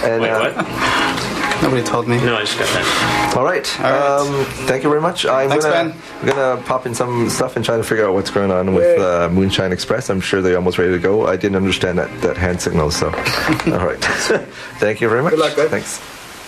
And, Wait, what? Nobody told me. No, I just got that. All right. Thank you very much. Thanks, Ben. I'm gonna pop in some stuff and try to figure out what's going on with Moonshine Express. I'm sure they're almost ready to go. I didn't understand that hand signal, so all right. Thank you very much. Good luck, guys. Thanks.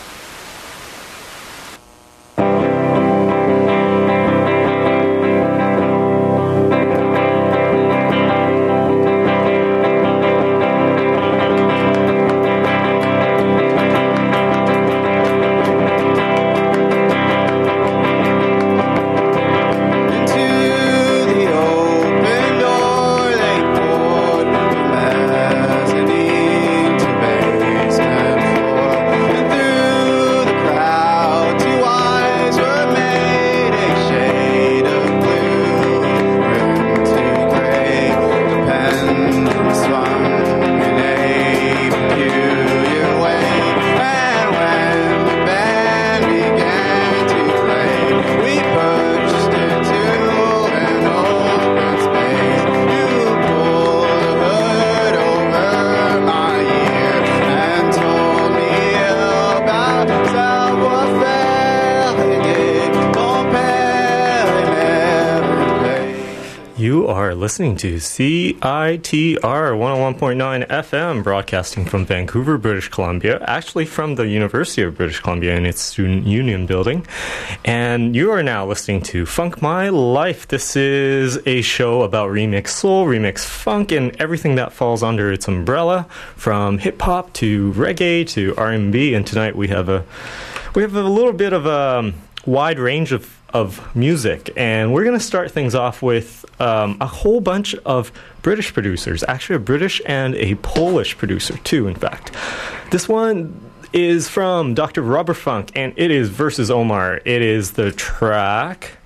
Listening to CITR 101.9 FM, broadcasting from Vancouver, British Columbia, actually from the University of British Columbia in its Student Union building. And you are now listening to Funk My Life. This is a show about remix soul, remix funk, and everything that falls under its umbrella, from hip-hop to reggae to R&B. And tonight we have a little bit of a wide range of music, and we're going to start things off with a whole bunch of British producers, actually a British and a Polish producer too, in fact. This one is from Dr. Rubber Funk, and it is Versus Omar. It is the track.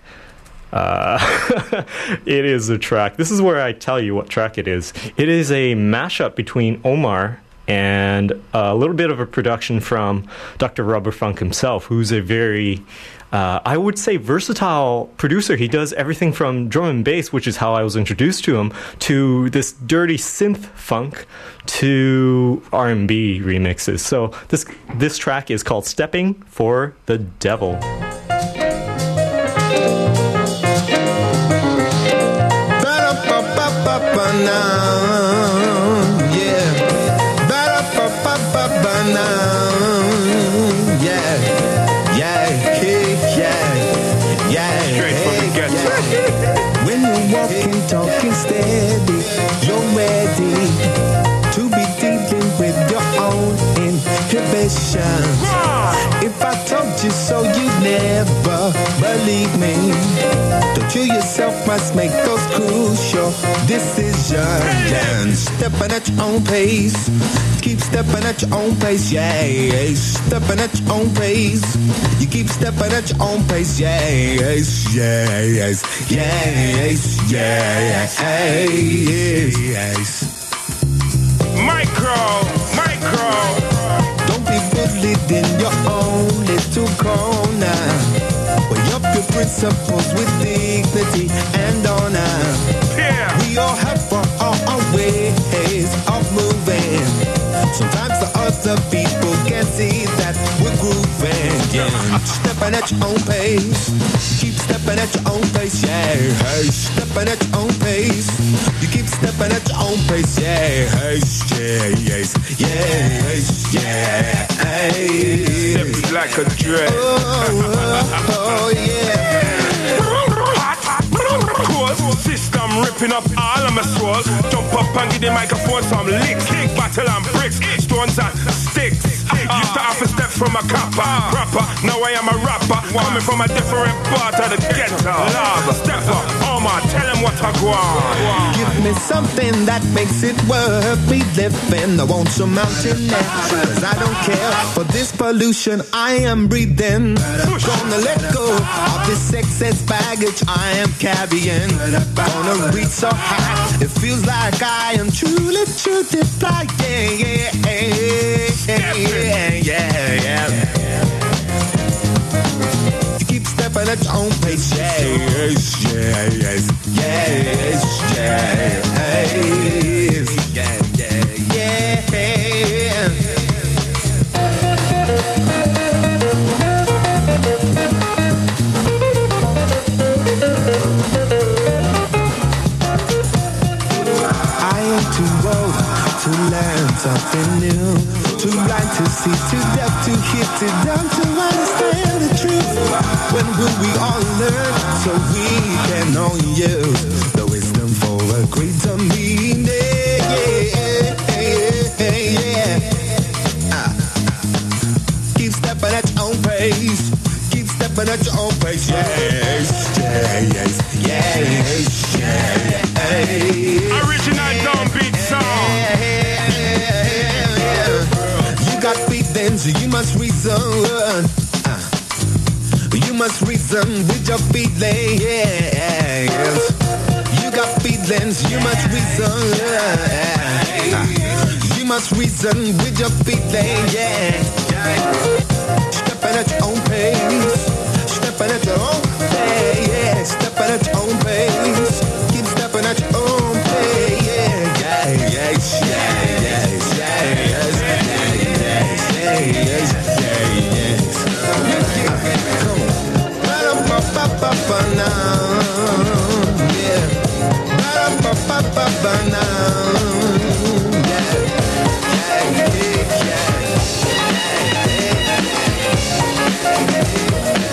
It is the track. This is where I tell you what track it is. It is a mashup between Omar and a little bit of a production from Dr. Rubber Funk himself, who's a very I would say versatile producer. He does everything from drum and bass, which is how I was introduced to him, to this dirty synth funk, to R&B remixes. So this track is called Stepping for the Devil. Talking steady, you're ready to be dealing with your own inhibition. If I told you so, you'd never believe me. Don't you yourself must make those crucial decisions. Stepping at your own pace, keep stepping at your own pace, yeah. Stepping at your own pace, you keep stepping at your own pace, yes, yes, yes, yes, yes. Micro. Don't be bullied in your own little corner. Weigh up your principles with dignity and honor. Yeah. We all have our ways of moving. Sometimes the other people can't see that we're grooving. Yeah. Stepping at your own pace, keep stepping at your own pace, yeah. Hey, stepping at your own pace, you keep stepping at your own pace, yeah. Hey, yes, yes, yeah. Hey, step like a dread. Oh, yeah. System ripping up all of my soul. Jump up and give the microphone some licks. Battle and bricks, stones and sticks. Used to have a step from a copper, rapper. Now I am a rapper, coming from a different part of the ghetto. Lava, stepper, Omar, tell him what I want. Give me something that makes it worth me living. I want some mountain air, cause I don't care for this pollution I am breathing. Gonna let go of this excess baggage I am carrying. Gonna reach so high, it feels like I am truly flying. You keep stepping at your own pace, yes, yes, yes, yes, yes, yeah. something new. Too blind to see, too deaf to hear, too dumb to understand the truth. When will we all learn so we can own you? The wisdom for a greater meaning. Keep stepping at your own pace. Keep stepping at your own pace. Yes, yes, yes, yes. Original downbeat song. You got feelings, you must reason. You must reason with your feelings. You got feelings, you must reason. You must reason with your feelings. Stepping at your own pace. Stepping at your own pace. Stepping at your own pace. Keep stepping at your own pace. Yes, yes, yes, yes, yes, yes. Come on. Ba-da-ba-ba-ba-ba now. Yeah. Ba-da-ba-ba-ba-ba now. Yeah. Yeah, yeah, yeah.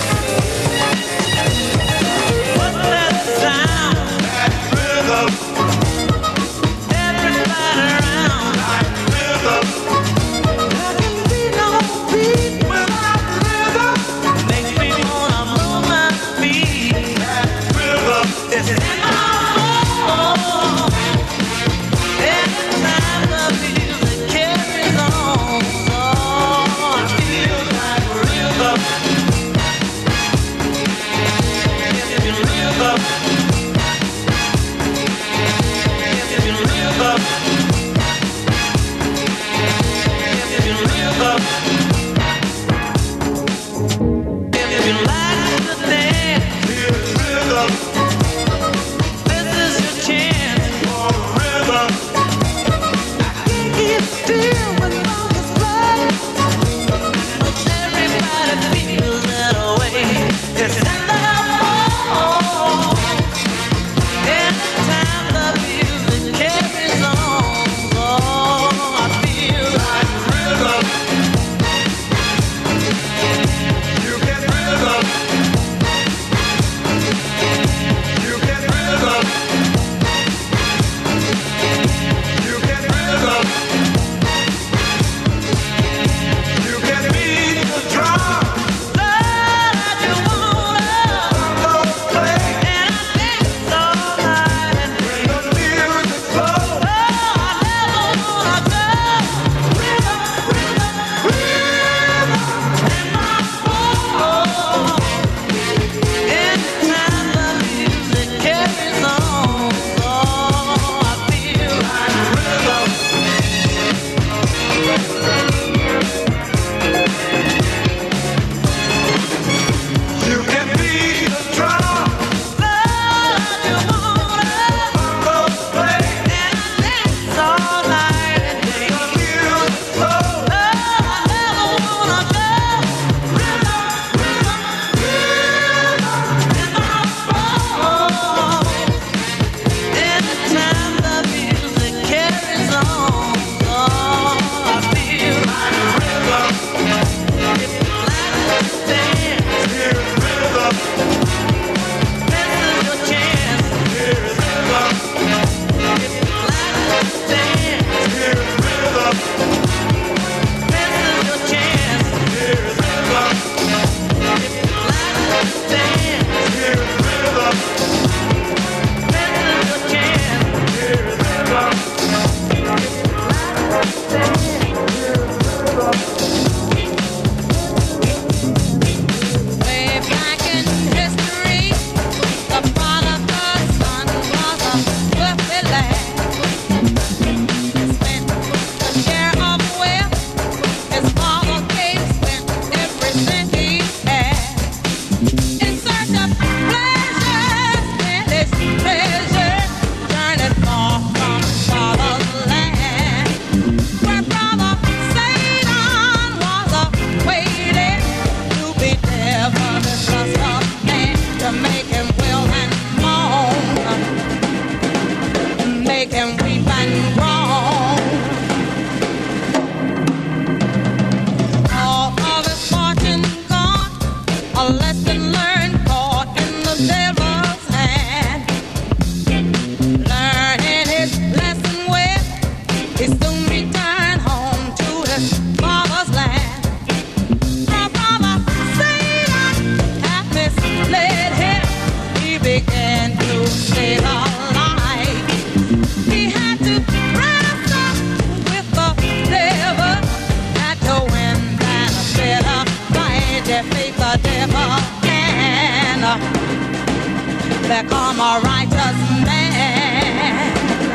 devil can become a righteous man.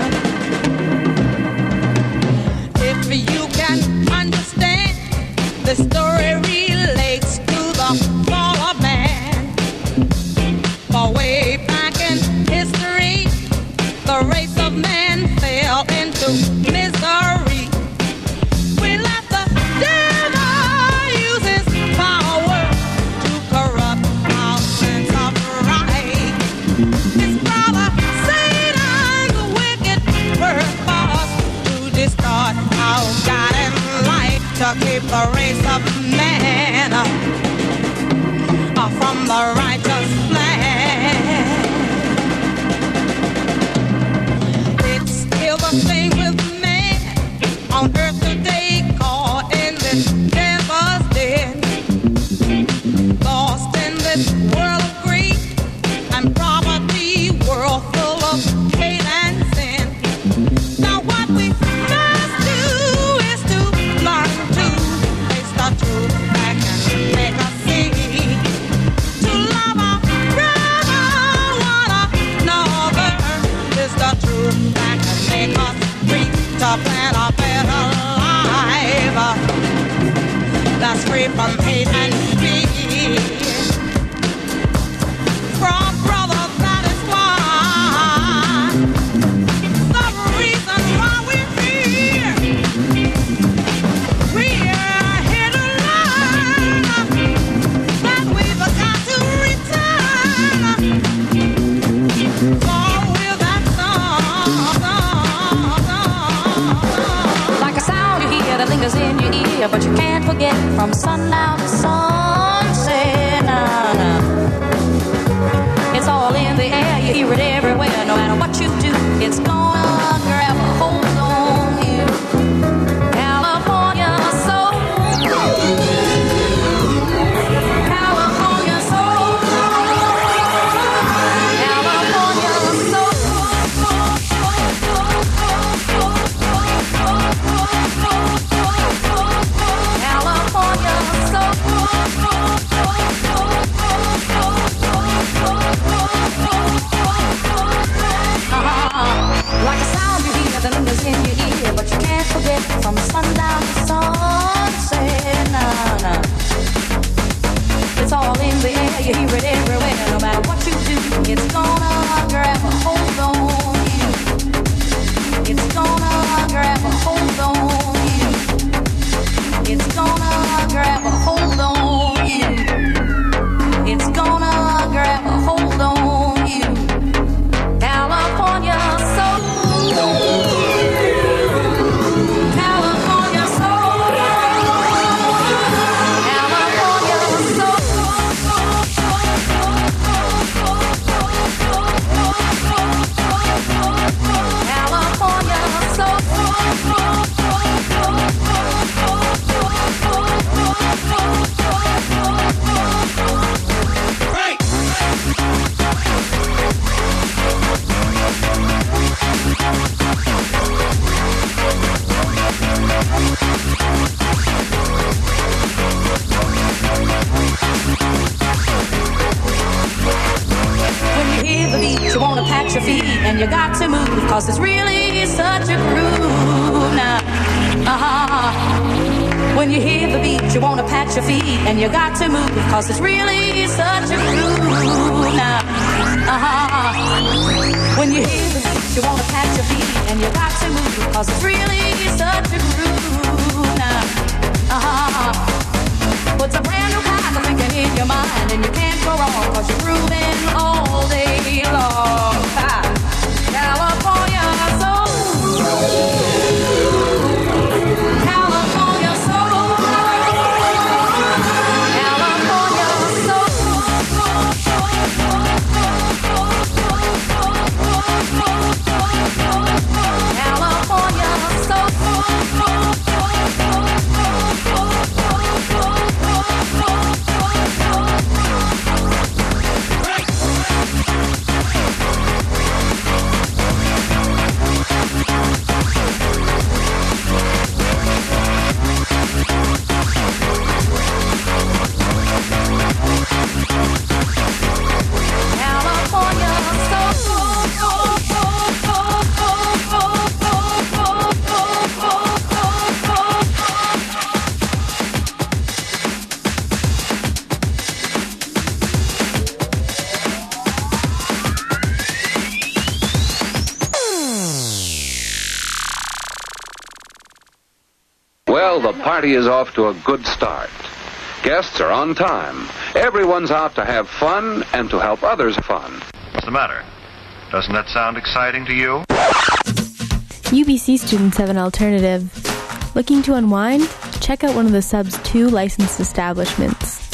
If you can understand, the story relates to the fall of man. For way back in history, the race of man fell into misery. We let the devil use his power to corrupt our sense of right. His brother Satan's wicked purpose to distort our guiding light, to keep the race of man from the righteous plan. It's still the same with man on earth today, caught in this devil's den, lost in this world of greed and poverty, world full of hate and sin. Now what we must do is to learn to face the truth that can make us see, to love our brother, one another, is the truth that can make us free, to plan a better life that's free from hate and fear. From brothers, that is why, the reason why we're here. We're here to learn that we've got to return. For with that song, Like a sound you hear that lingers in your ear, but you can't forget from sundown to sunset. Nah, nah. It's all in the air, you hear it everywhere. No matter what you do, it's gonna grab a hold on you. California soul, California soul, California soul. Like a sound you hear that lingers in your ear, but you can't forget from sundown to sunset. Nah, nah. It's all in the air, you hear it everywhere. No matter what you do, it's gonna grab a hold on you. It's gonna grab a hold on you. It's gonna grab a hold on you. It's gonna grab a hold on you. California soul, California soul, California soul, California soul. When you hear the beat, you wanna pat your feet, and you got to move, cause it's really such a groove now. When you hear the beat, you wanna pat your feet, and you got to move, cause it's really such a groove now. When you hear the beat, you wanna pat your feet, and you got to move, cause it's really such a groove now. Puts a brand new kind of thinking in your mind, and you can't go wrong, cause you're grooving all day long. California soul, California soul, California soul, California soul. Right. party is off to a good start. Guests are on time. Everyone's out to have fun and to help others have fun. What's the matter? Doesn't that sound exciting to you? UBC students have an alternative. Looking to unwind? Check out one of the sub's 2 licensed establishments.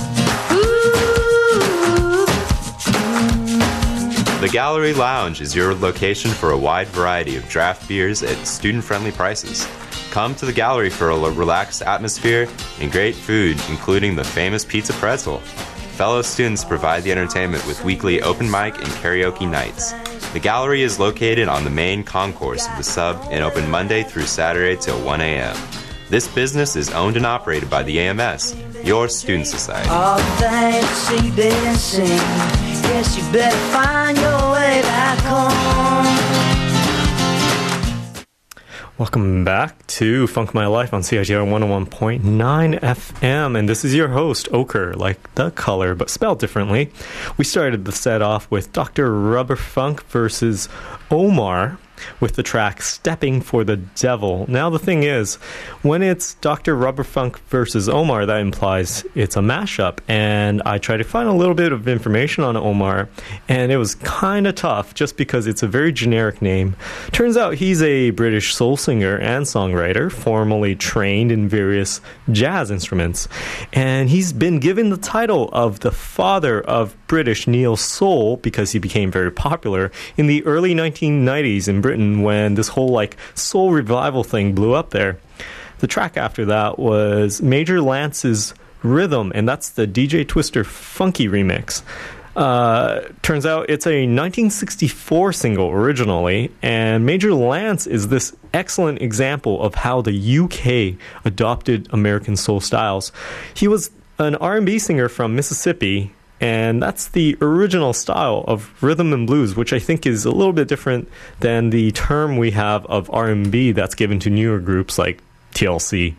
The Gallery Lounge is your location for a wide variety of draft beers at student-friendly prices. Come to the gallery for a relaxed atmosphere and great food, including the famous pizza pretzel. Fellow students provide the entertainment with weekly open mic and karaoke nights. The gallery is located on the main concourse of the sub and open Monday through Saturday till 1 a.m. This business is owned and operated by the AMS, your student society. All dancing, dancing. Guess you better find your way back home. Welcome back to Funk My Life on CITR 101.9 FM, and this is your host, Ochre, like the color, but spelled differently. We started the set off with Dr. Rubber Funk versus Omar with the track Stepping for the Devil. Now the thing is, when it's Dr. Rubber Funk versus Omar, that implies it's a mashup, and I tried to find a little bit of information on Omar, and it was kind of tough just because it's a very generic name. Turns out he's a British soul singer and songwriter, formerly trained in various jazz instruments, and he's been given the title of the father of British neo soul because he became very popular in the early 1990s in Britain when this whole soul revival thing blew up there. The track after that was Major Lance's Rhythm, and that's the DJ Twister Funky remix. Turns out it's a 1964 single originally, and Major Lance is this excellent example of how the UK adopted American soul styles. He was an R&B singer from Mississippi, and that's the original style of rhythm and blues, which I think is a little bit different than the term we have of R&B that's given to newer groups like TLC.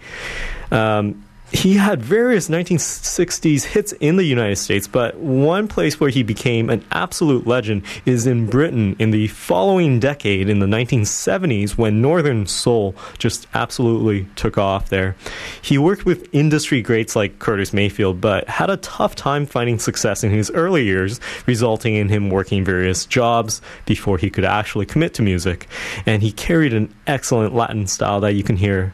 He had various 1960s hits in the United States, but one place where he became an absolute legend is in Britain in the following decade, in the 1970s, when Northern Soul just absolutely took off there. He worked with industry greats like Curtis Mayfield, but had a tough time finding success in his early years, resulting in him working various jobs before he could actually commit to music. And he carried an excellent Latin style that you can hear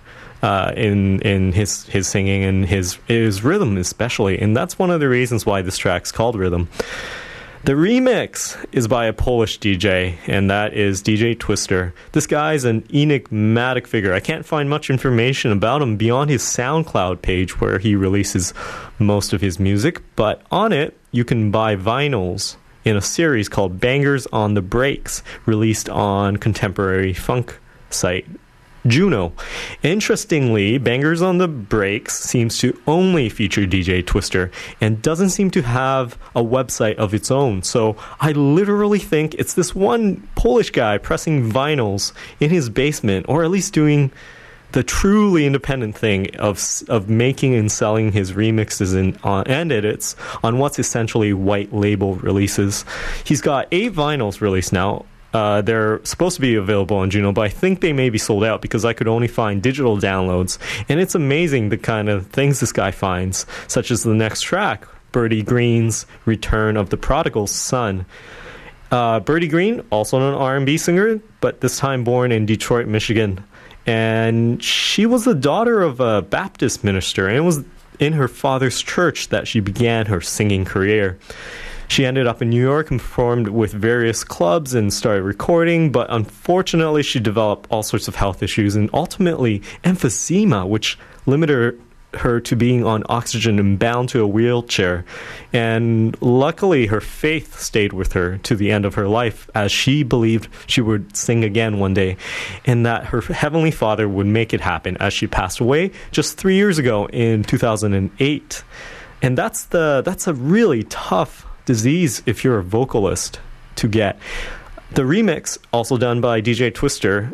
in his singing and his rhythm especially, and that's one of the reasons why this track's called Rhythm. The remix is by a Polish DJ, and that is DJ Twister. This guy's an enigmatic figure. I can't find much information about him beyond his SoundCloud page where he releases most of his music, but on it you can buy vinyls in a series called Bangers on the Breaks, released on contemporary funk site Juno. Interestingly, Bangers on the Breaks seems to only feature DJ Twister and doesn't seem to have a website of its own. So I literally think it's this one Polish guy pressing vinyls in his basement, or at least doing the truly independent thing of making and selling his remixes and edits on what's essentially white label releases. He's got 8 vinyls released now. They're supposed to be available on Juno, but I think they may be sold out because I could only find digital downloads. And it's amazing the kind of things this guy finds, such as the next track, Birdie Green's Return of the Prodigal Son. Birdie Green, also an R&B singer, but this time born in Detroit, Michigan. And she was the daughter of a Baptist minister, and it was in her father's church that she began her singing career. She ended up in New York and performed with various clubs and started recording, but unfortunately she developed all sorts of health issues and ultimately emphysema, which limited her to being on oxygen and bound to a wheelchair. And luckily her faith stayed with her to the end of her life, as she believed she would sing again one day and that her Heavenly Father would make it happen, as she passed away just 3 years ago in 2008. And that's a really tough disease if you're a vocalist to get. The remix, also done by DJ Twister,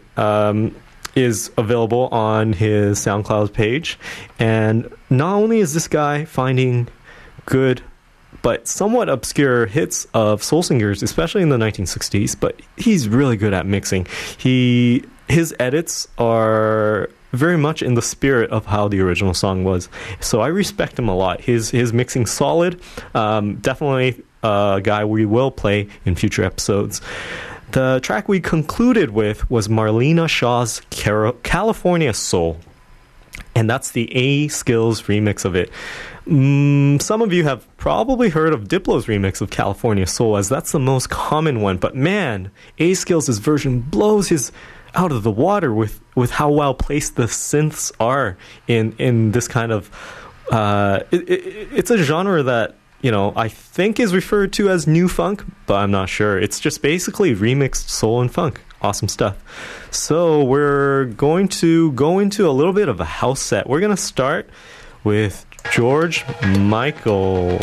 is available on his SoundCloud page, and not only is this guy finding good but somewhat obscure hits of soul singers, especially in the 1960s, but he's really good at mixing. His edits are very much in the spirit of how the original song was. So I respect him a lot. His mixing solid. Definitely a guy we will play in future episodes. The track we concluded with was Marlena Shaw's California Soul. And that's the A Skills remix of it. Some of you have probably heard of Diplo's remix of California Soul, as that's the most common one. But man, A Skills' version blows his out of the water with how well placed the synths are in this kind of... it's a genre that, you know, I think is referred to as new funk, but I'm not sure. It's just basically remixed soul and funk. Awesome stuff. So we're going to go into a little bit of a house set. We're going to start with George Michael.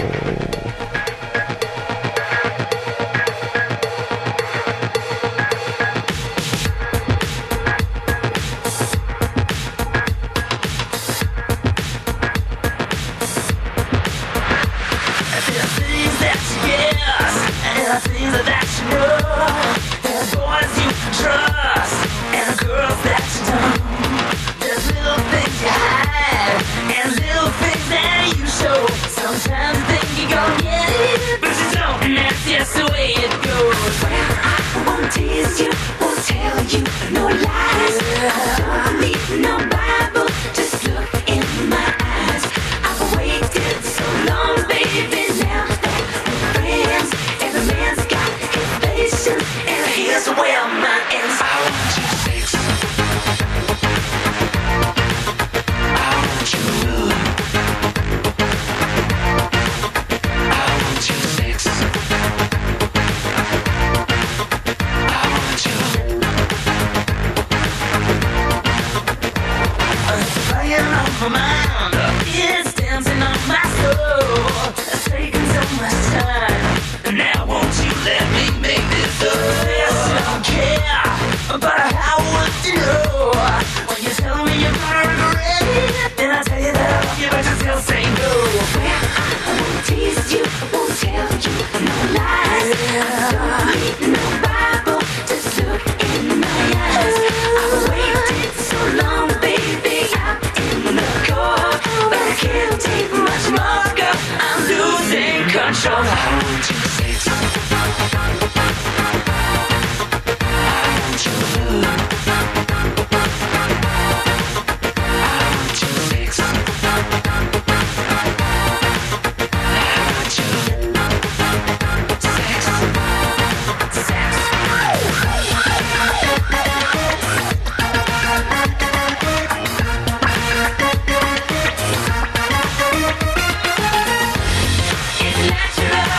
Natural.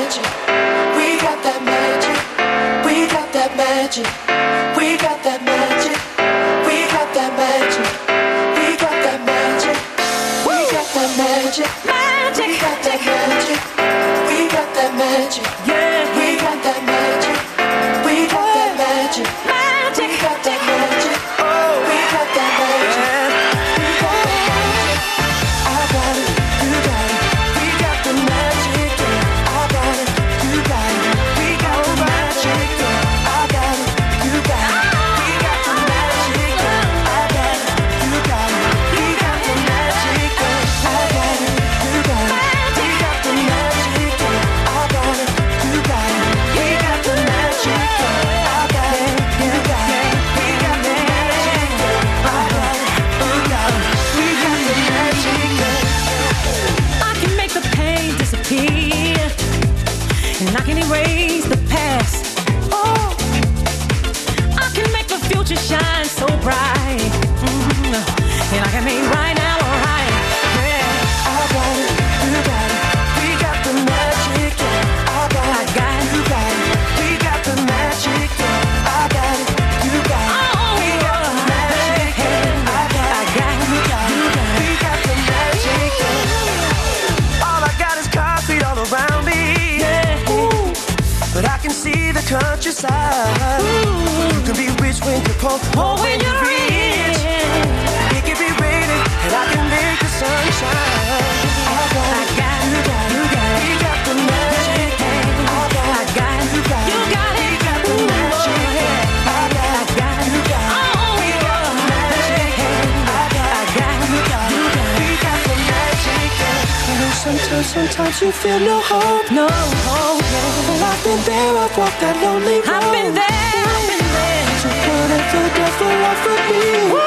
magic. We got that magic. We got that magic. We got that magic. We got that magic. We got that magic. We got that magic. Magic. We got that magic. We got that magic. Yeah. We got that magic. We got that magic. Magic. We got that magic. Oh, we got that magic. We got that magic. I got it. You got it. We got the magic. I got it. You got it. We got the magic. I got it. You got it. We got the magic. I got it. You got it. We got the magic. I got it. You got it. We got the magic. I got it. You got it. We got the magic. I got it. You got it. We got the magic. I got it. You got it. We got the magic. I can make the pain disappear, and I can erase the past. Oh, I can make the future shine so bright, and I can make right now alright. Yeah, I got it. You got it. We got the magic. I got it. You got it. We got the magic. I got it. You got it. We got the magic. I got it. You got it. We got the magic. All I got is concrete all around me. Yeah. Ooh. But I can see the countryside. Ooh. You can be rich when you're poor when you're rich. It can be raining and I can make the sun shine. I got it. You got it. You got it. We got the magic. I got it. You got it. You got it. We got the magic. I got it. You got it. We got the magic. I got it. You got it. We got the magic. You know sometimes you feel no hope. no hope. Well, I've been there. I've walked that lonely road. I've been there. I've been there. So what if the devil offered me?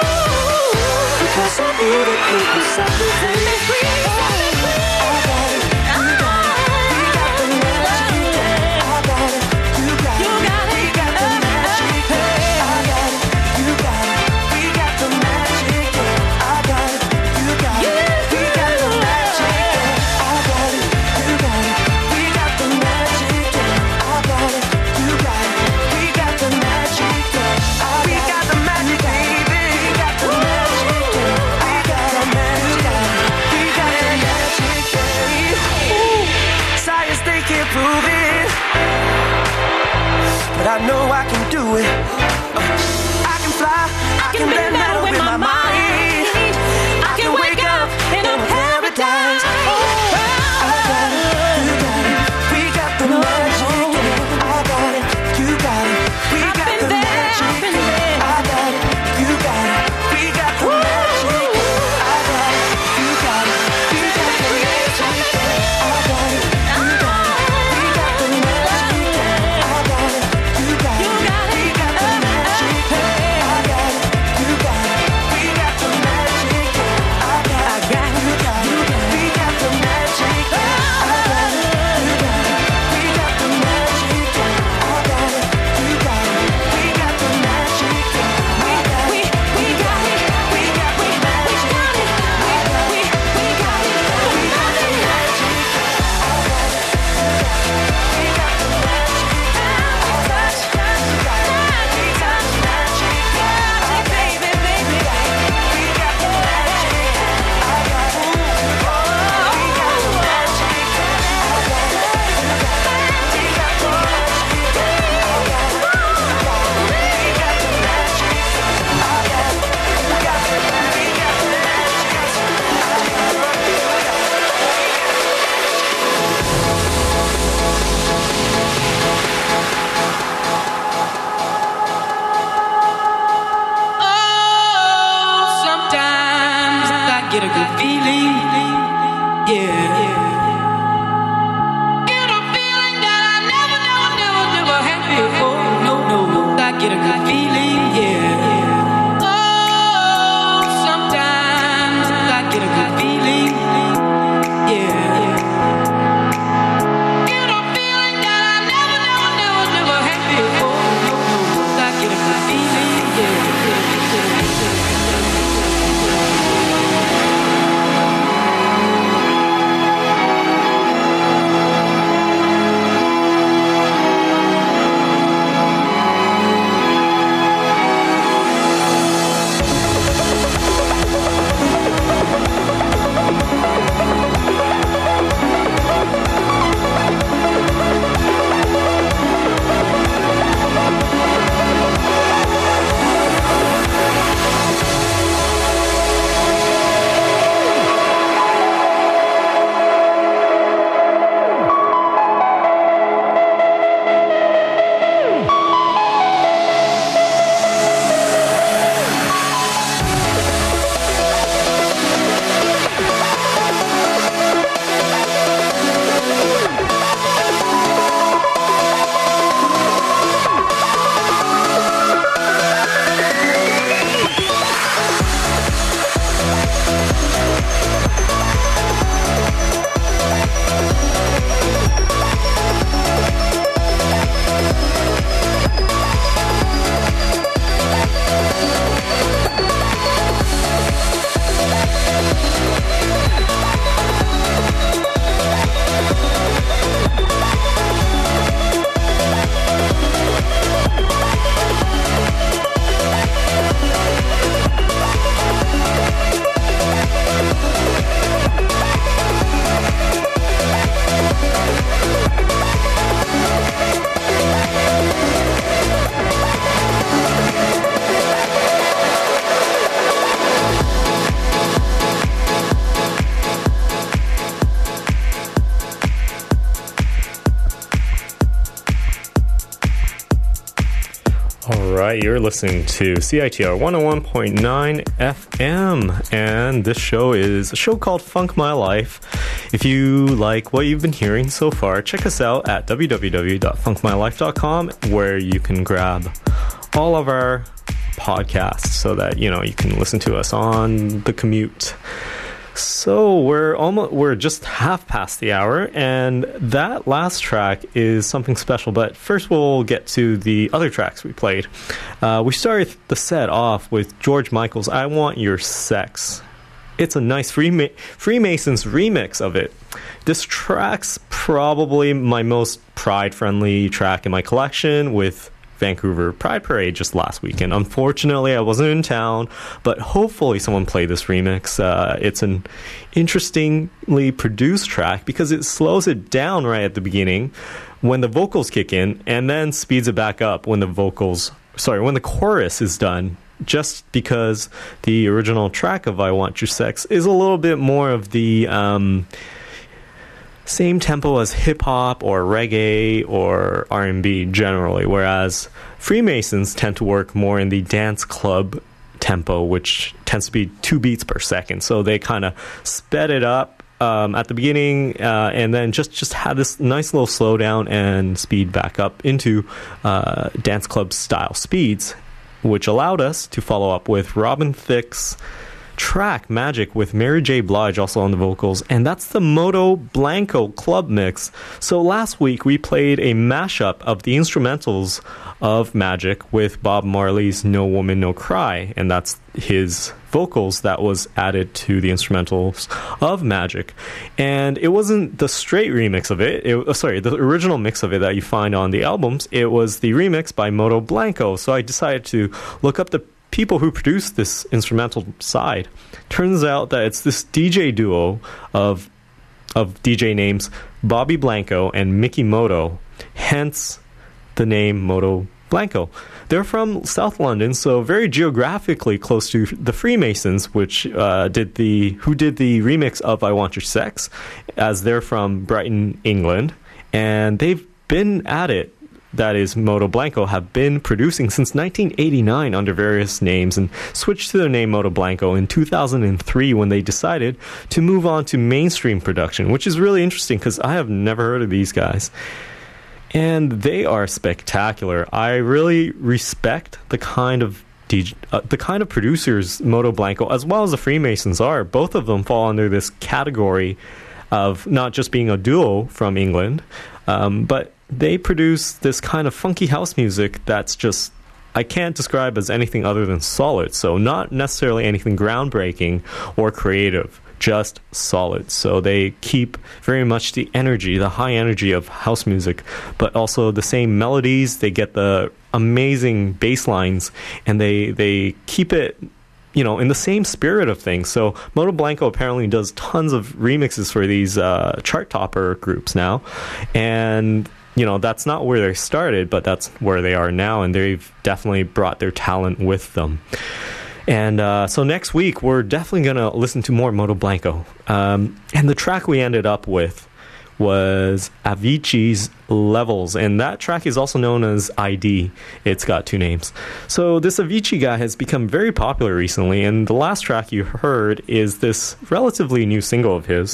Because I knew that he was something Set me free. Set me free. I got it. You got it. We got the magic. I got it. You got it. You got it. We got the magic. I got it. You got it. We got the magic. I got it. You got it. We got the magic. I got it. You got it. We got the magic. I got it. You got it. We got the magic. We got the magic, baby. We got the magic. We got the magic. We got the magic. Ooh, science they can't prove it, but I know I can do it. I can fly. I can bend metal with my mind. I can wake up in a paradise. I got it. You got it. We got the magic. I got it. You got it. We got the magic. I got it. You got it. We got the magic. I got it. You got it. We got the magic. I got it. You got it. We got the magic. I got it. You got it. We got the magic. I got it. You got it. We got the magic. I got it. You got it. We got the magic. I got it. You got it. We got the magic. I got it. You got it. We got the magic. We got it. We got it. We got the magic. I got it. We got it. We got the magic. I got it. We got the magic. Touch, touch, we got magic. Baby, baby, we got the magic. I got it. Oh, we got the magic. I got it. We got the magic. I got it. We got the magic. I got it. We got the Oh, sometimes I get a good feeling. Yeah. Get a feeling that I never had before. No. I get a good feeling. Yeah. Oh, sometimes I get a good feeling. Yeah. Get a feeling that I never had before. No. I get a good feeling. Yeah. right, you're listening to CITR 101.9 FM, and this show is a show called Funk My Life. If you like what you've been hearing so far, check us out at www.funkmylife.com, where you can grab all of our podcasts so that, you know, you can listen to us on the commute. So we're just half past the hour, and that last track is something special. But first, we'll get to the other tracks we played. We started the set off with George Michael's "I Want Your Sex." It's a nice Freemasons remix of it. This track's probably my most Pride-friendly track in my collection, with Vancouver Pride Parade just last weekend. Unfortunately, I wasn't in town, but hopefully someone played this remix. It's an interestingly produced track because it slows it down right at the beginning when the vocals kick in, and then speeds it back up when the chorus is done, just because the original track of "I Want Your Sex" is a little bit more of the same tempo as hip-hop or reggae or R&B generally, whereas Freemasons tend to work more in the dance club tempo, which tends to be 2 beats per second. So they kind of sped it up at the beginning, and then just had this nice little slowdown and speed back up into dance club style speeds, which allowed us to follow up with Robin Thicke's track Magic with Mary J. Blige also on the vocals, and that's the Moto Blanco club mix. So last week we played a mashup of the instrumentals of Magic with Bob Marley's No Woman No Cry, and that's his vocals that was added to the instrumentals of Magic. And it wasn't the straight remix of it, the original mix of it that you find on the albums. It was the remix by Moto Blanco. So I decided to look up the people who produced this instrumental side. Turns out that it's this DJ duo of DJ names Bobby Blanco and Mickey Moto, hence the name Moto Blanco. They're from South London, so very geographically close to the Freemasons, which did the remix of "I Want Your Sex," as they're from Brighton, England, and they've been at it. That is, Moto Blanco have been producing since 1989 under various names, and switched to their name Moto Blanco in 2003 when they decided to move on to mainstream production, which is really interesting because I have never heard of these guys. And they are spectacular. I really respect the kind of producers Moto Blanco as well as the Freemasons are. Both of them fall under this category of not just being a duo from England, but they produce this kind of funky house music that's just, I can't describe as anything other than solid. So not necessarily anything groundbreaking or creative, just solid. So they keep very much the high energy of house music, but also the same melodies. They get the amazing bass lines, and they keep it, you know, in the same spirit of things. So Moto Blanco apparently does tons of remixes for these chart topper groups now, and you know, that's not where they started, but that's where they are now, and they've definitely brought their talent with them. And so next week, we're definitely going to listen to more Moto Blanco. And the track we ended up with was Avicii's Levels, and that track is also known as ID. It's got 2 names. So this Avicii guy has become very popular recently, and the last track you heard is this relatively new single of his.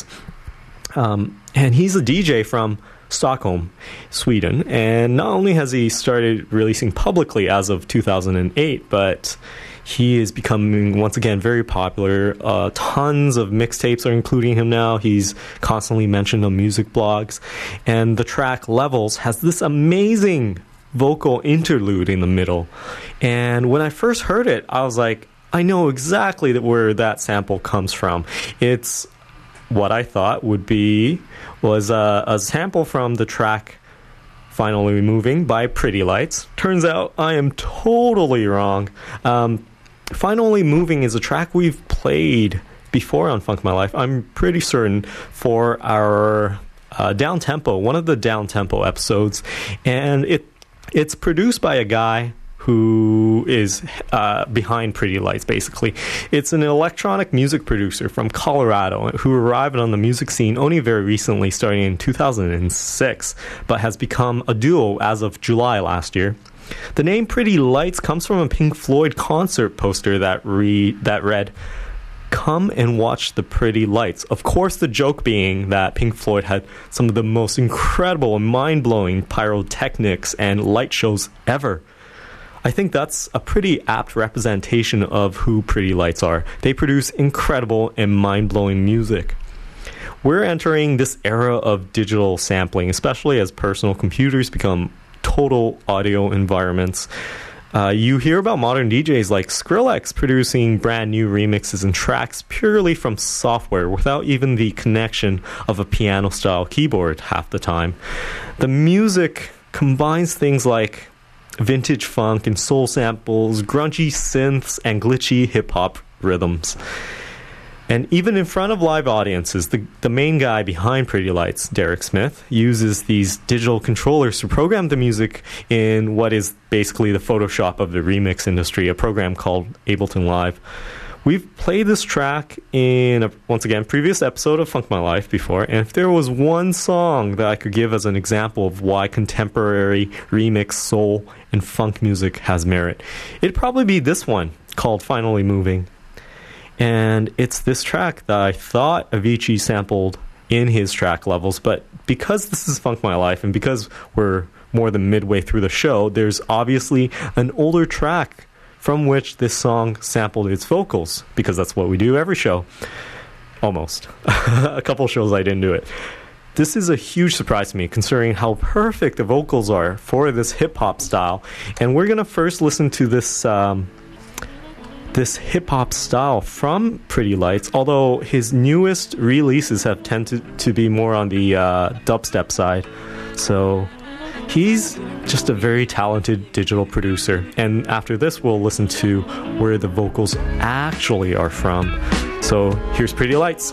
And he's a DJ from Stockholm, Sweden, and not only has he started releasing publicly as of 2008, but he is becoming once again very popular. Tons of mixtapes are including him now. He's constantly mentioned on music blogs, and the track Levels has this amazing vocal interlude in the middle. And when I first heard it, I was like, I know exactly where that sample comes from. It's what I thought was a sample from the track Finally Moving by Pretty Lights. Turns out I am totally wrong. Finally Moving is a track we've played before on Funk My Life, I'm pretty certain, for our down-tempo, one of the down-tempo episodes. And it's produced by a guy who is behind Pretty Lights, basically. It's an electronic music producer from Colorado who arrived on the music scene only very recently, starting in 2006, but has become a duo as of July last year. The name Pretty Lights comes from a Pink Floyd concert poster that read, "Come and watch the pretty lights." Of course, the joke being that Pink Floyd had some of the most incredible and mind-blowing pyrotechnics and light shows ever. I think that's a pretty apt representation of who Pretty Lights are. They produce incredible and mind-blowing music. We're entering this era of digital sampling, especially as personal computers become total audio environments. You hear about modern DJs like Skrillex producing brand new remixes and tracks purely from software without even the connection of a piano-style keyboard half the time. The music combines things like vintage funk and soul samples, grungy synths, and glitchy hip-hop rhythms. And even in front of live audiences, the main guy behind Pretty Lights, Derek Smith, uses these digital controllers to program the music in what is basically the Photoshop of the remix industry, a program called Ableton Live. We've played this track in a, once again, previous episode of Funk My Life before, and if there was one song that I could give as an example of why contemporary remix soul and funk music has merit, it'd probably be this one, called Finally Moving. And it's this track that I thought Avicii sampled in his track levels, but because this is Funk My Life and because we're more than midway through the show, there's obviously an older track from which this song sampled its vocals, because that's what we do every show. Almost. A couple shows I didn't do it. This is a huge surprise to me, considering how perfect the vocals are for this hip-hop style. And we're going to first listen to this hip-hop style from Pretty Lights, although his newest releases have tended to be more on the dubstep side. So he's just a very talented digital producer. And after this, we'll listen to where the vocals actually are from. So here's Pretty Lights.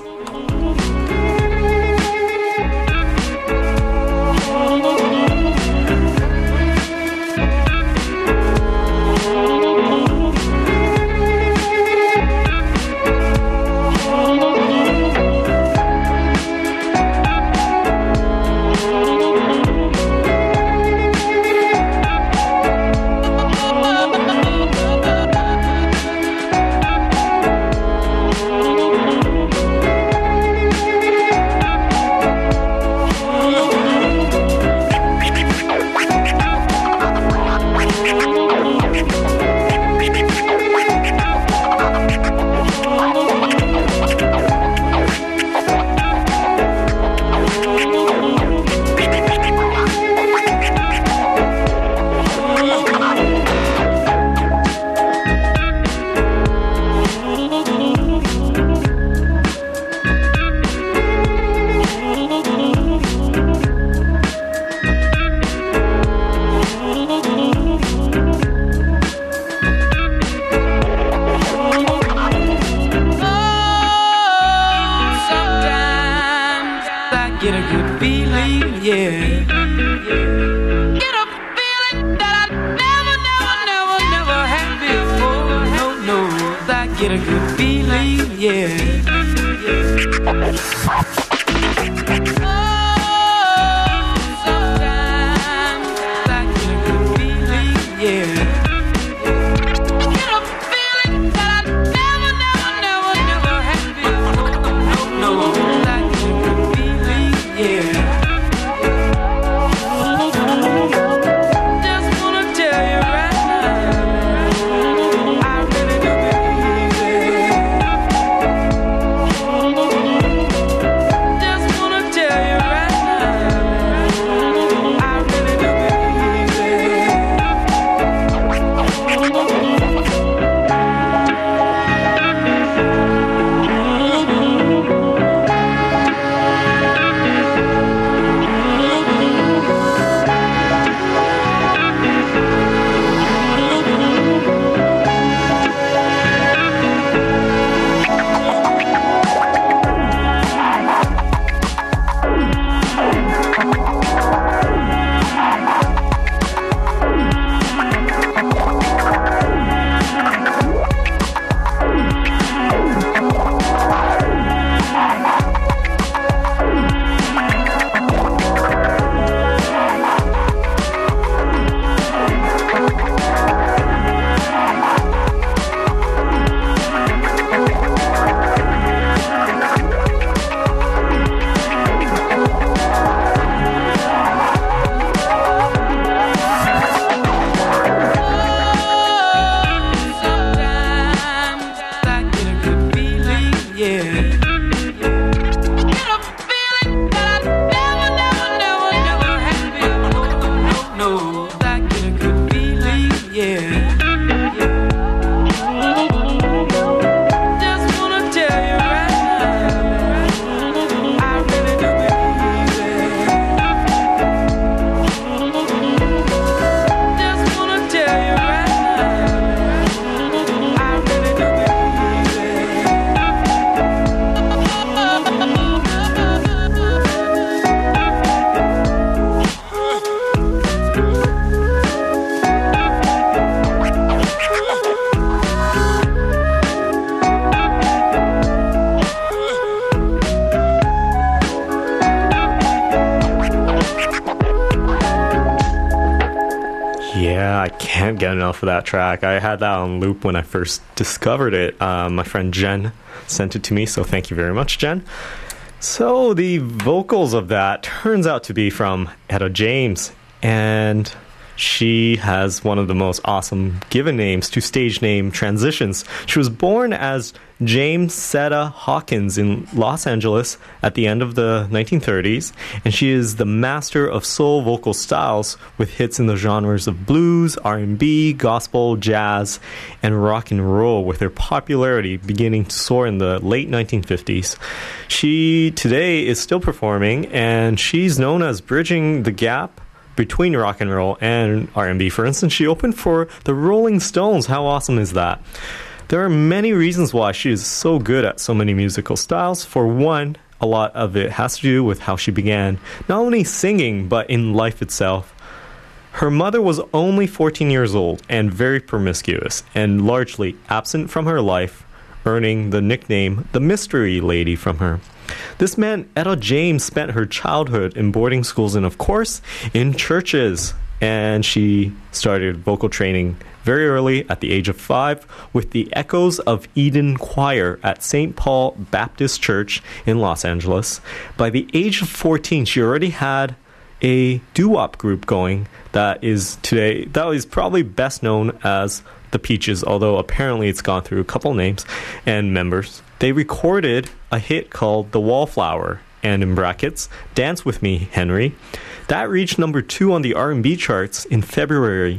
Yeah, I can't get enough of that track. I had that on loop when I first discovered it. My friend Jen sent it to me, so thank you very much, Jen. So the vocals of that turns out to be from Etta James, and she has one of the most awesome given names to stage name transitions. She was born as James Setta Hawkins in Los Angeles at the end of the 1930s, and she is the master of soul vocal styles with hits in the genres of blues, R&B, gospel, jazz, and rock and roll, with her popularity beginning to soar in the late 1950s. She today is still performing, and she's known as bridging the gap between rock and roll and R&B. For instance, she opened for the Rolling Stones. How awesome is that? There are many reasons why she is so good at so many musical styles. For one, a lot of it has to do with how she began, not only singing, but in life itself. Her mother was only 14 years old and very promiscuous and largely absent from her life, earning the nickname the Mystery Lady from her. This meant Etta James spent her childhood in boarding schools and, of course, in churches. And she started vocal training very early at the age of 5 with the Echoes of Eden Choir at St. Paul Baptist Church in Los Angeles. By the age of 14, she already had a doo-wop group going that is probably best known as the Peaches, although apparently it's gone through a couple names and members. They recorded a hit called The Wallflower, and in brackets, Dance With Me, Henry. That reached number 2 on the R&B charts in February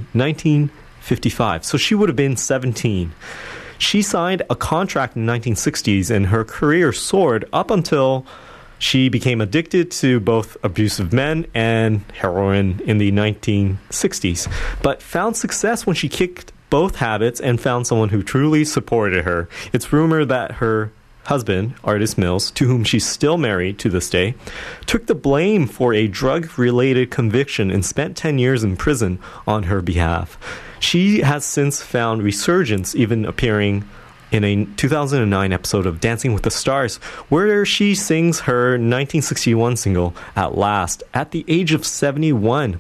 1955, so she would have been 17. She signed a contract in the 1960s, and her career soared up until she became addicted to both abusive men and heroin in the 1960s, but found success when she kicked both habits and found someone who truly supported her. It's rumored that her husband, Artis Mills, to whom she's still married to this day, took the blame for a drug-related conviction and spent 10 years in prison on her behalf. She has since found resurgence, even appearing in a 2009 episode of Dancing with the Stars, where she sings her 1961 single, At Last, at the age of 71.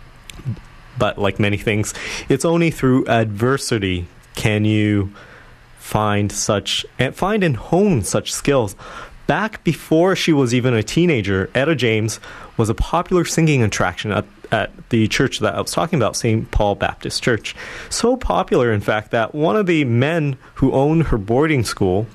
But like many things, it's only through adversity can you find and hone such skills. Back before she was even a teenager, Etta James was a popular singing attraction at the church that I was talking about, St. Paul Baptist Church. So popular, in fact, that one of the men who owned her boarding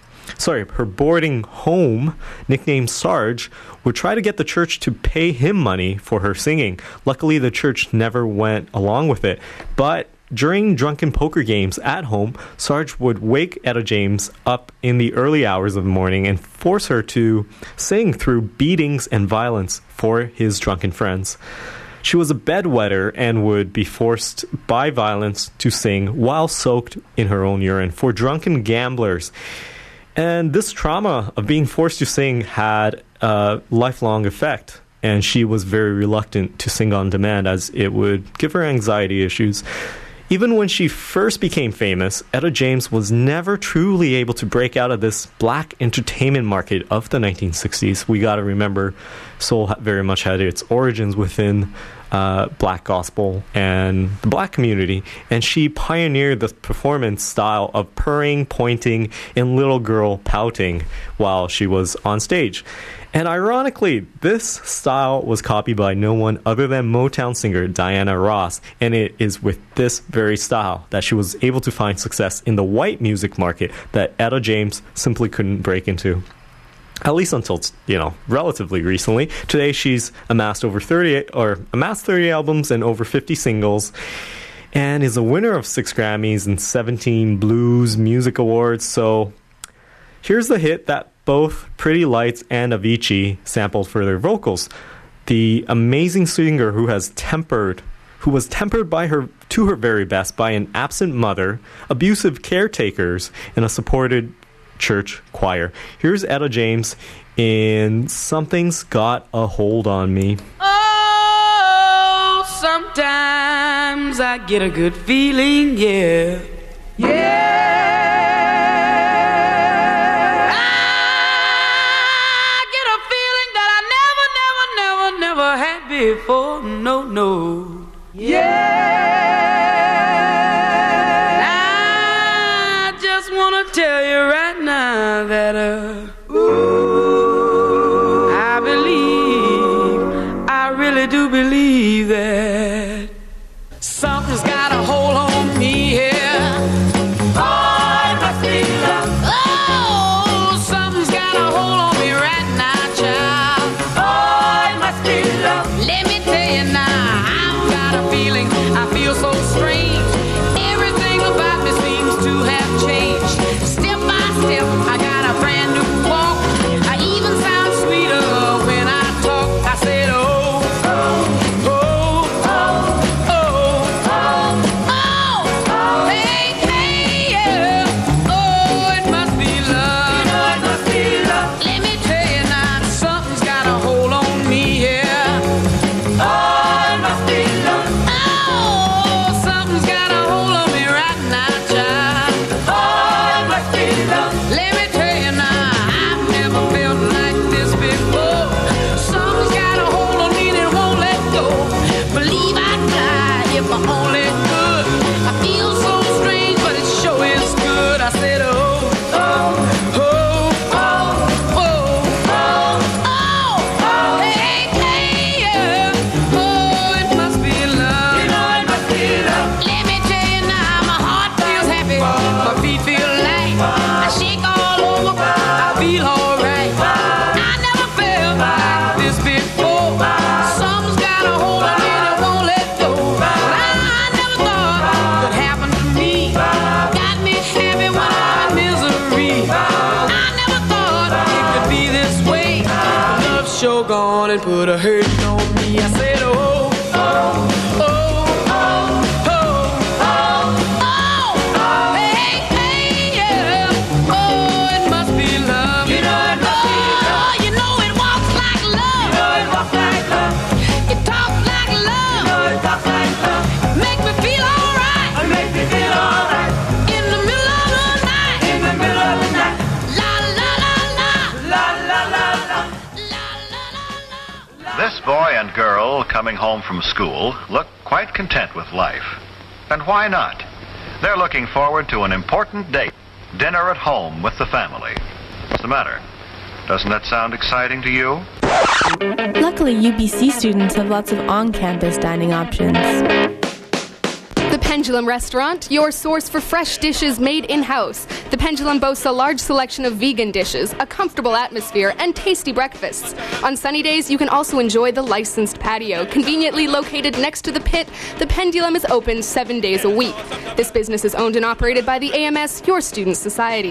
home, nicknamed Sarge, would try to get the church to pay him money for her singing. Luckily, the church never went along with it. But during drunken poker games at home, Sarge would wake Etta James up in the early hours of the morning and force her to sing through beatings and violence for his drunken friends. She was a bedwetter and would be forced by violence to sing while soaked in her own urine for drunken gamblers. And this trauma of being forced to sing had a lifelong effect, and she was very reluctant to sing on demand as it would give her anxiety issues. Even when she first became famous, Etta James was never truly able to break out of this black entertainment market of the 1960s. We got to remember, soul very much had its origins within black gospel and the black community, and she pioneered the performance style of purring, pointing, and little girl pouting while she was on stage. And ironically, this style was copied by no one other than Motown singer Diana Ross, and it is with this very style that she was able to find success in the white music market that Etta James simply couldn't break into. At least until, relatively recently. Today she's amassed 30 albums and over 50 singles, and is a winner of 6 Grammys and 17 Blues Music Awards. So here's the hit that both Pretty Lights and Avicii sampled for their vocals. The amazing singer who was tempered to her very best by an absent mother, abusive caretakers, and a supported church choir. Here's Etta James in Something's Got a Hold on Me. Oh, sometimes I get a good feeling, yeah. I get a feeling that I never had before, no. Yeah. really do believe that something's got a hold on me here. Oh, it must be love. Oh, something's got a hold on me right now, child. Oh, it must be love. Let me tell you now, I've got a feeling, I feel so strange. Everything about me seems to have changed. Step by step, I got a brand new walk. I even sound sweeter when I talk. I said, oh, oh, oh, oh, oh, oh, oh, hey, hey, yeah. Oh, it must be love. You know it must be love. Let me tell you now, something's got a hold on me here. Oh, it must be love. Oh, something's got a hold on me right now, child. Oh, it must be love. Let me tell you now, I've never felt like this before. Something's got a hold on me that won't let go. Believe I'd fly if I only could. I feel so strange, but it sure is good. I said, oh, oh, oh, oh, oh, oh, oh, hey, hey, yeah. Oh, it must be love. You know it must be love. Let me tell you now, my heart feels happy, my feet feel light. I shake all over, I feel alright. I never felt like this before. Something's got a hold on me that won't let go. I never thought it could happen to me. Got me happy when I'm in misery. I never thought it could be this way. Love sure gone and put a hurt on me. I said, oh, oh, oh, oh, oh, oh, oh, hey, hey, yeah. Oh, it must be love. You know it must be love. You know it walks like love. You know it walks like love. It talks like love. You know it talks like love. Make me feel alright. Make me feel alright. In the middle of the night. In the middle of the night. La la la la. La la la la. This boy and girl coming home from school look quite content with life. And why not? They're looking forward to an important date, dinner at home with the family. What's the matter? Doesn't that sound exciting to you? Luckily, UBC students have lots of on-campus dining options. The Pendulum Restaurant, your source for fresh dishes made in-house. The Pendulum boasts a large selection of vegan dishes, a comfortable atmosphere, and tasty breakfasts. On sunny days, you can also enjoy the licensed patio. Conveniently located next to the pit, the Pendulum is open 7 days a week. This business is owned and operated by the AMS, your student society.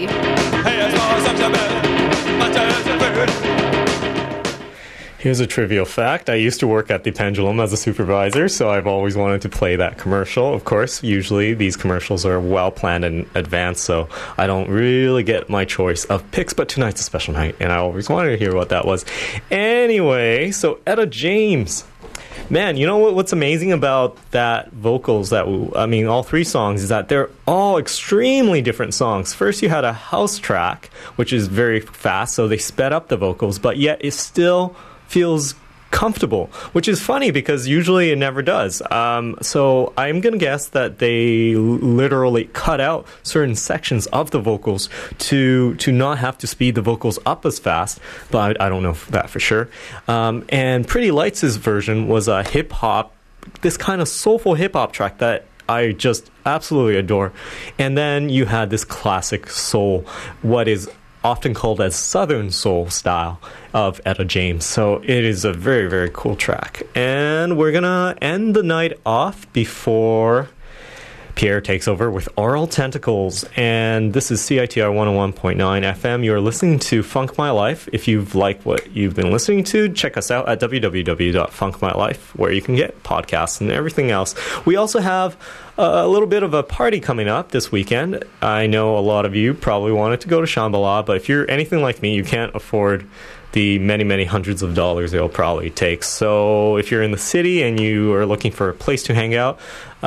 Here's a trivial fact. I used to work at the Pendulum as a supervisor, so I've always wanted to play that commercial. Of course, usually these commercials are well planned in advance, so I don't really get my choice of picks, but tonight's a special night, and I always wanted to hear what that was. Anyway, so Etta James. Man, you know what's amazing about that vocals, all three songs, is that they're all extremely different songs. First, you had a house track, which is very fast, so they sped up the vocals, but yet it still feels comfortable, which is funny because usually it never does. So I'm going to guess that they literally cut out certain sections of the vocals to not have to speed the vocals up as fast, but I don't know that for sure. And Pretty Lights' version was a hip-hop, this kind of soulful hip-hop track that I just absolutely adore. And then you had this classic soul, what is often called as Southern Soul style of Etta James. So it is a very, very cool track. And we're going to end the night off before Pierre takes over with Oral Tentacles. And this is CITR 101.9 FM. You're listening to Funk My Life. If you've liked what you've been listening to, check us out at www.funkmylife, where you can get podcasts and everything else. We also have a little bit of a party coming up this weekend. I know a lot of you probably wanted to go to Shambhala, but if you're anything like me, you can't afford the many, many hundreds of dollars it'll probably take. So if you're in the city and you are looking for a place to hang out,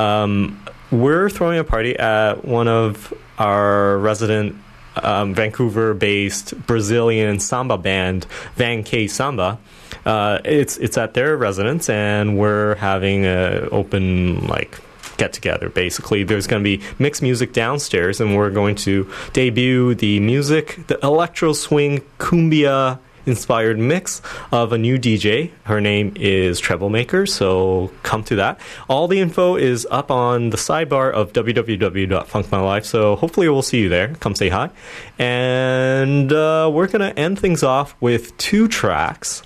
we're throwing a party at one of our resident Vancouver-based Brazilian samba band, Van K Samba. It's at their residence, and we're having an open get together. Basically, there's going to be mixed music downstairs, and we're going to debut the electro swing cumbia inspired mix of a new DJ. Her name is Troublemaker, so come to that. All the info is up on the sidebar of www.funkmylife, so hopefully we'll see you there. Come say hi. And we're going to end things off with 2 tracks.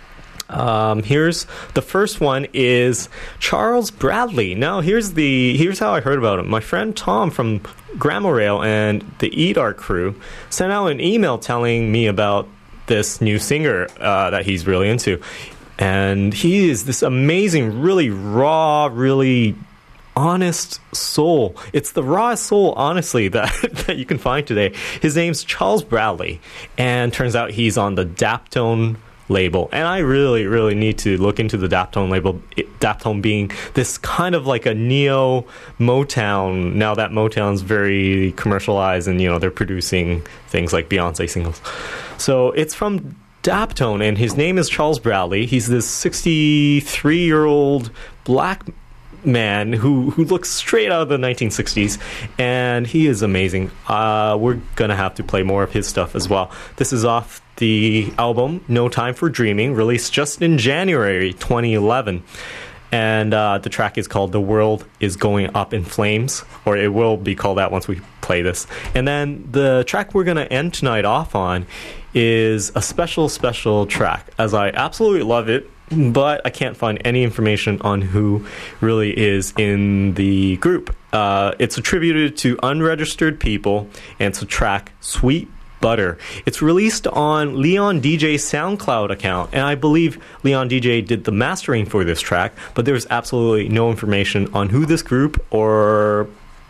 Here's the first one is Charles Bradley. Now here's how I heard about him. My friend Tom from Grandma Rail and the Eat Art crew sent out an email telling me about this new singer that he's really into, and he is this amazing, really raw, really honest soul. It's the rawest soul, honestly, that you can find today. His name's Charles Bradley, and turns out he's on the Daptone label, and I really, really need to look into the Daptone label. Daptone being this kind of like a neo Motown, now that Motown's very commercialized and they're producing things like Beyonce singles. So it's from Daptone, and his name is Charles Bradley. He's this 63-year-old black man who looks straight out of the 1960s, and he is amazing. We're gonna have to play more of his stuff as well. This is off the album No Time for Dreaming, released just in January 2011, and the track is called The World Is Going Up in Flames, or it will be called that once we play this. And then the track we're gonna end tonight off on is a special track, as I absolutely love it, but I can't find any information on who really is in the group. It's attributed to Unregistered People, and it's a track, Sweet Butter. It's released on Leon DJ's SoundCloud account, and I believe Leon DJ did the mastering for this track, but there's absolutely no information on who this group or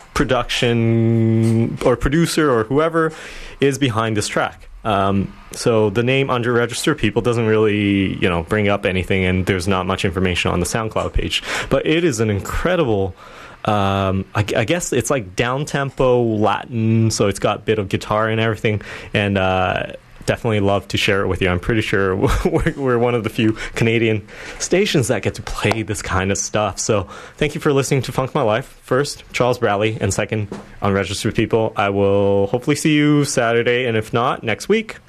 production or producer or whoever is behind this track. So the name Unregistered People doesn't really, bring up anything, and there's not much information on the SoundCloud page. But it is an incredible, I guess it's like down-tempo Latin, so it's got a bit of guitar and everything, and definitely love to share it with you. I'm pretty sure we're one of the few Canadian stations that get to play this kind of stuff. So thank you for listening to Funk My Life. First, Charles Bradley, and second, Unregistered People. I will hopefully see you Saturday, and if not, next week.